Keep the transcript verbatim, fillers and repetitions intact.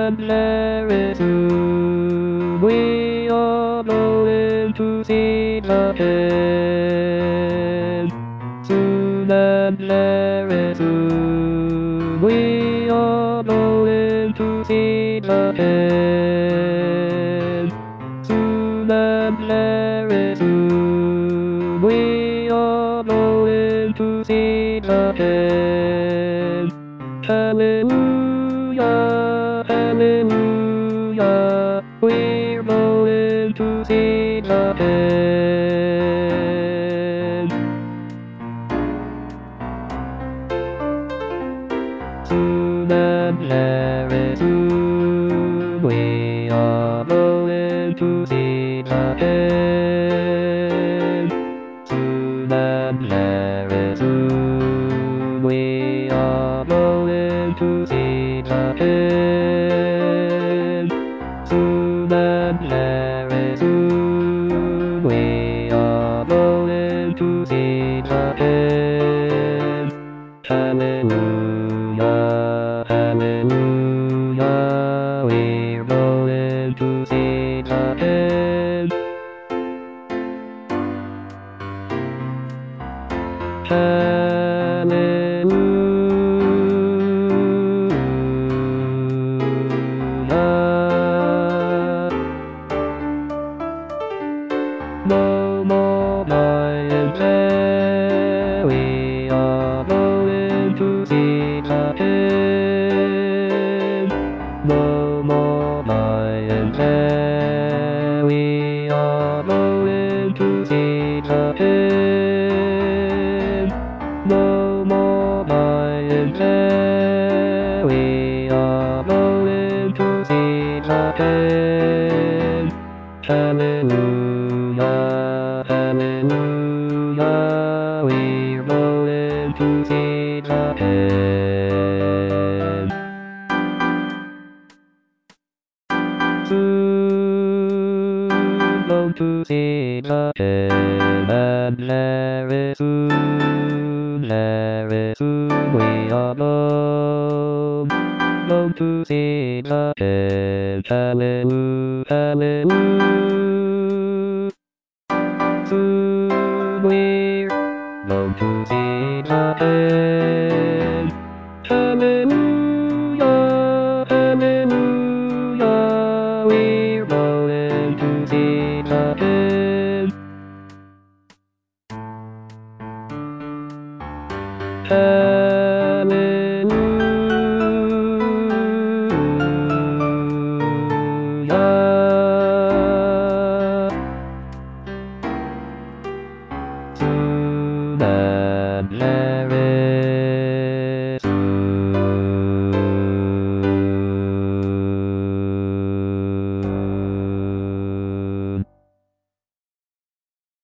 and very soon we are going to see the end. Soon and very soon we are going to see the end. Soon and very soon we are going to see the end. Hallelujah, hallelujah, we're going to see the end. Soon and very soon we are going to see the end. Soon and very soon we are going to see the end. Soon and very soon we are going to see the end. Hallelujah, hallelujah, we're going to see the end. Hallelujah. No more lying there, we are going to see the end. No more lying there, we are going to see the end. No more lying there, we are going to see the end. Hallelujah, hallelujah, we're going to see the end. Soon going to see the end, and very soon, very soon we are going, going to see the end. Hallelujah, hallelujah. Soon we're going to see the end. Hallelujah, hallelujah, we're going to see the end. Hallelujah.